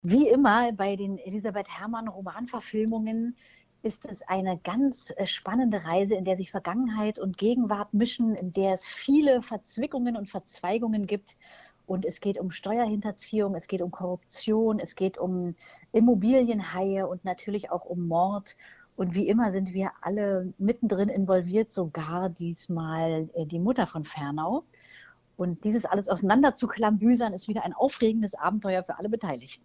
Wie immer bei den Elisabeth Herrmann Romanverfilmungen ist es eine ganz spannende Reise, in der sich Vergangenheit und Gegenwart mischen, in der es viele Verzwickungen und Verzweigungen gibt. Und es geht um Steuerhinterziehung, es geht um Korruption, es geht um Immobilienhaie und natürlich auch um Mord. Und wie immer sind wir alle mittendrin involviert, sogar diesmal die Mutter von Fernau. Und dieses alles auseinander zu klambüsern, ist wieder ein aufregendes Abenteuer für alle Beteiligten.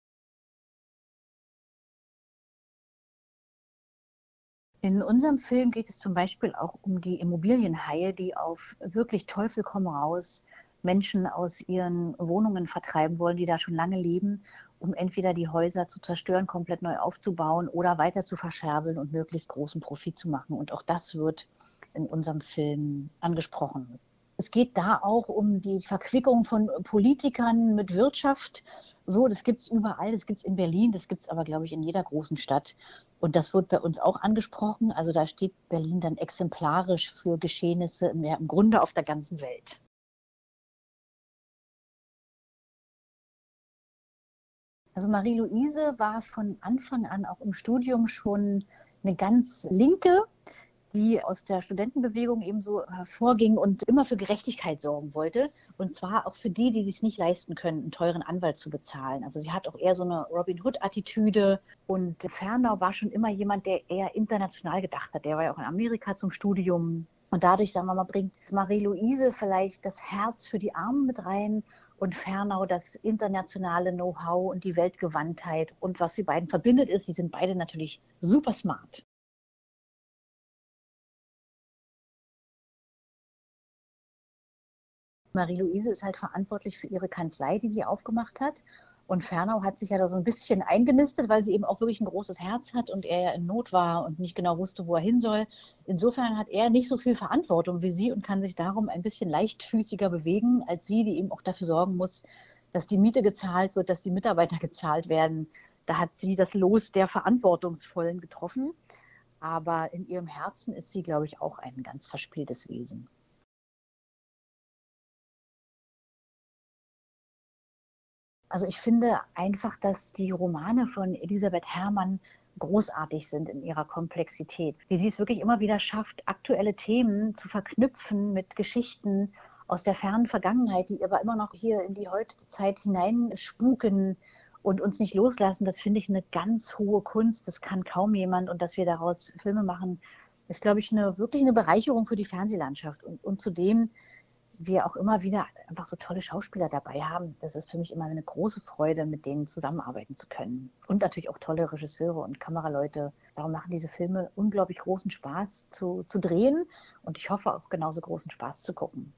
In unserem Film geht es zum Beispiel auch um die Immobilienhaie, die auf wirklich Teufel komm raus Menschen aus ihren Wohnungen vertreiben wollen, die da schon lange leben, um entweder die Häuser zu zerstören, komplett neu aufzubauen oder weiter zu verscherbeln und möglichst großen Profit zu machen. Und auch das wird in unserem Film angesprochen. Es geht da auch um die Verquickung von Politikern mit Wirtschaft. So, das gibt es überall, das gibt es in Berlin, das gibt es aber, glaube ich, in jeder großen Stadt. Und das wird bei uns auch angesprochen. Also da steht Berlin dann exemplarisch für Geschehnisse im Grunde auf der ganzen Welt. Also Marie-Louise war von Anfang an auch im Studium schon eine ganz linke, die aus der Studentenbewegung eben so hervorging und immer für Gerechtigkeit sorgen wollte. Und zwar auch für die, die sich nicht leisten können, einen teuren Anwalt zu bezahlen. Also sie hat auch eher so eine Robin Hood-Attitüde. Und Fernau war schon immer jemand, der eher international gedacht hat. Der war ja auch in Amerika zum Studium. Und dadurch, sagen wir mal, bringt Marie-Louise vielleicht das Herz für die Armen mit rein und Fernau das internationale Know-how und die Weltgewandtheit. Und was die beiden verbindet ist, sie sind beide natürlich super smart. Marie-Louise ist halt verantwortlich für ihre Kanzlei, die sie aufgemacht hat. Und Fernau hat sich ja da so ein bisschen eingenistet, weil sie eben auch wirklich ein großes Herz hat und er ja in Not war und nicht genau wusste, wo er hin soll. Insofern hat er nicht so viel Verantwortung wie sie und kann sich darum ein bisschen leichtfüßiger bewegen als sie, die eben auch dafür sorgen muss, dass die Miete gezahlt wird, dass die Mitarbeiter gezahlt werden. Da hat sie das Los der Verantwortungsvollen getroffen. Aber in ihrem Herzen ist sie, glaube ich, auch ein ganz verspieltes Wesen. Also ich finde einfach, dass die Romane von Elisabeth Herrmann großartig sind in ihrer Komplexität. Wie sie es wirklich immer wieder schafft, aktuelle Themen zu verknüpfen mit Geschichten aus der fernen Vergangenheit, die aber immer noch hier in die heutige Zeit hineinspuken und uns nicht loslassen. Das finde ich eine ganz hohe Kunst. Das kann kaum jemand. Und dass wir daraus Filme machen, ist, glaube ich, wirklich eine Bereicherung für die Fernsehlandschaft. Und zudem wir auch immer wieder einfach so tolle Schauspieler dabei haben. Das ist für mich immer eine große Freude, mit denen zusammenarbeiten zu können. Und natürlich auch tolle Regisseure und Kameraleute. Darum machen diese Filme unglaublich großen Spaß zu drehen und ich hoffe auch genauso großen Spaß zu gucken.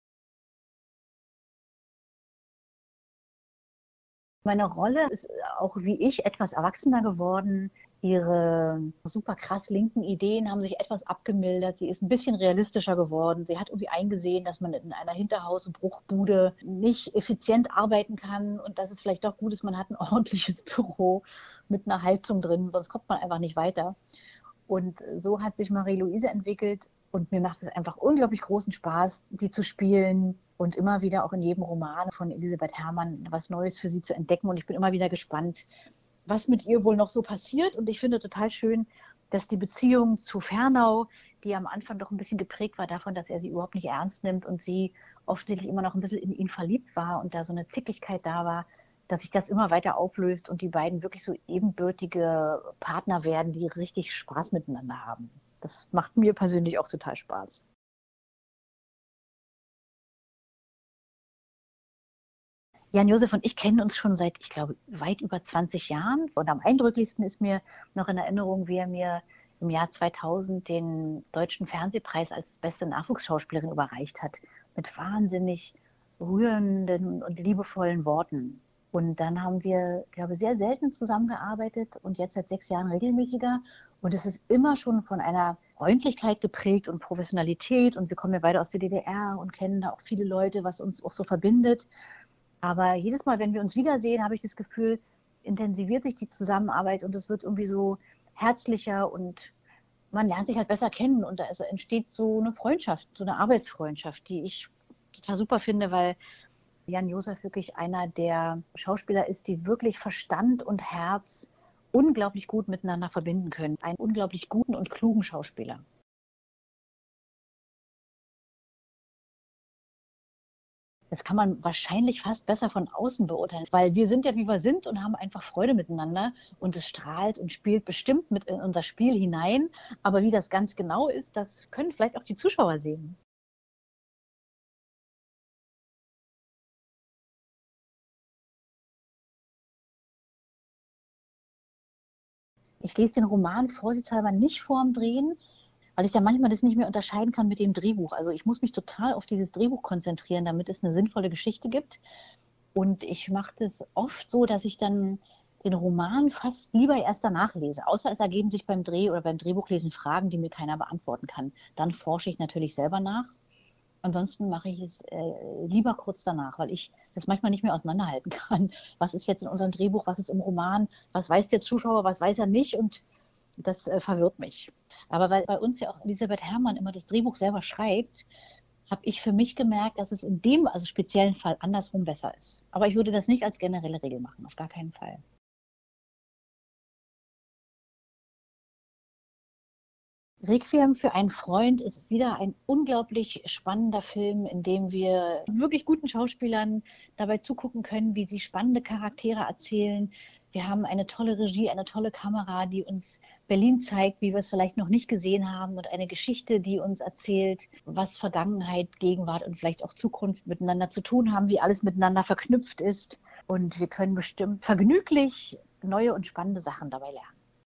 Meine Rolle ist auch wie ich etwas erwachsener geworden. Ihre super krass linken Ideen haben sich etwas abgemildert. Sie ist ein bisschen realistischer geworden. Sie hat irgendwie eingesehen, dass man in einer Hinterhaus- und Bruchbude nicht effizient arbeiten kann und dass es vielleicht doch gut ist, man hat ein ordentliches Büro mit einer Heizung drin, sonst kommt man einfach nicht weiter. Und so hat sich Marie-Louise entwickelt und mir macht es einfach unglaublich großen Spaß, sie zu spielen und immer wieder auch in jedem Roman von Elisabeth Herrmann was Neues für sie zu entdecken. Und ich bin immer wieder gespannt, was mit ihr wohl noch so passiert. Und ich finde total schön, dass die Beziehung zu Fernau, die am Anfang doch ein bisschen geprägt war davon, dass er sie überhaupt nicht ernst nimmt und sie offensichtlich immer noch ein bisschen in ihn verliebt war und da so eine Zickigkeit da war, dass sich das immer weiter auflöst und die beiden wirklich so ebenbürtige Partner werden, die richtig Spaß miteinander haben. Das macht mir persönlich auch total Spaß. Jan-Josef und ich kennen uns schon seit, ich glaube, weit über 20 Jahren. Und am eindrücklichsten ist mir noch in Erinnerung, wie er mir im Jahr 2000 den Deutschen Fernsehpreis als beste Nachwuchsschauspielerin überreicht hat. Mit wahnsinnig rührenden und liebevollen Worten. Und dann haben wir, glaube ich, sehr selten zusammengearbeitet und jetzt seit 6 Jahren regelmäßiger. Und es ist immer schon von einer Freundlichkeit geprägt und Professionalität. Und wir kommen ja beide aus der DDR und kennen da auch viele Leute, was uns auch so verbindet. Aber jedes Mal, wenn wir uns wiedersehen, habe ich das Gefühl, intensiviert sich die Zusammenarbeit und es wird irgendwie so herzlicher und man lernt sich halt besser kennen und da entsteht so eine Freundschaft, so eine Arbeitsfreundschaft, die ich total super finde, weil Jan-Josef wirklich einer der Schauspieler ist, die wirklich Verstand und Herz unglaublich gut miteinander verbinden können. Einen unglaublich guten und klugen Schauspieler. Das kann man wahrscheinlich fast besser von außen beurteilen, weil wir sind ja, wie wir sind und haben einfach Freude miteinander und es strahlt und spielt bestimmt mit in unser Spiel hinein. Aber wie das ganz genau ist, das können vielleicht auch die Zuschauer sehen. Ich lese den Roman vorsichtshalber nicht vorm Drehen, weil ich da manchmal das nicht mehr unterscheiden kann mit dem Drehbuch. Also ich muss mich total auf dieses Drehbuch konzentrieren, damit es eine sinnvolle Geschichte gibt. Und ich mache das oft so, dass ich dann den Roman fast lieber erst danach lese. Außer es ergeben sich beim Dreh oder beim Drehbuchlesen Fragen, die mir keiner beantworten kann. Dann forsche ich natürlich selber nach. Ansonsten mache ich es lieber kurz danach, weil ich das manchmal nicht mehr auseinanderhalten kann. Was ist jetzt in unserem Drehbuch, was ist im Roman, was weiß der Zuschauer, was weiß er nicht und das verwirrt mich. Aber weil bei uns ja auch Elisabeth Herrmann immer das Drehbuch selber schreibt, habe ich für mich gemerkt, dass es in dem also speziellen Fall andersrum besser ist. Aber ich würde das nicht als generelle Regel machen, auf gar keinen Fall. Requiem für einen Freund ist wieder ein unglaublich spannender Film, in dem wir wirklich guten Schauspielern dabei zugucken können, wie sie spannende Charaktere erzählen. Wir haben eine tolle Regie, eine tolle Kamera, die uns Berlin zeigt, wie wir es vielleicht noch nicht gesehen haben und eine Geschichte, die uns erzählt, was Vergangenheit, Gegenwart und vielleicht auch Zukunft miteinander zu tun haben, wie alles miteinander verknüpft ist. Und wir können bestimmt vergnüglich neue und spannende Sachen dabei lernen.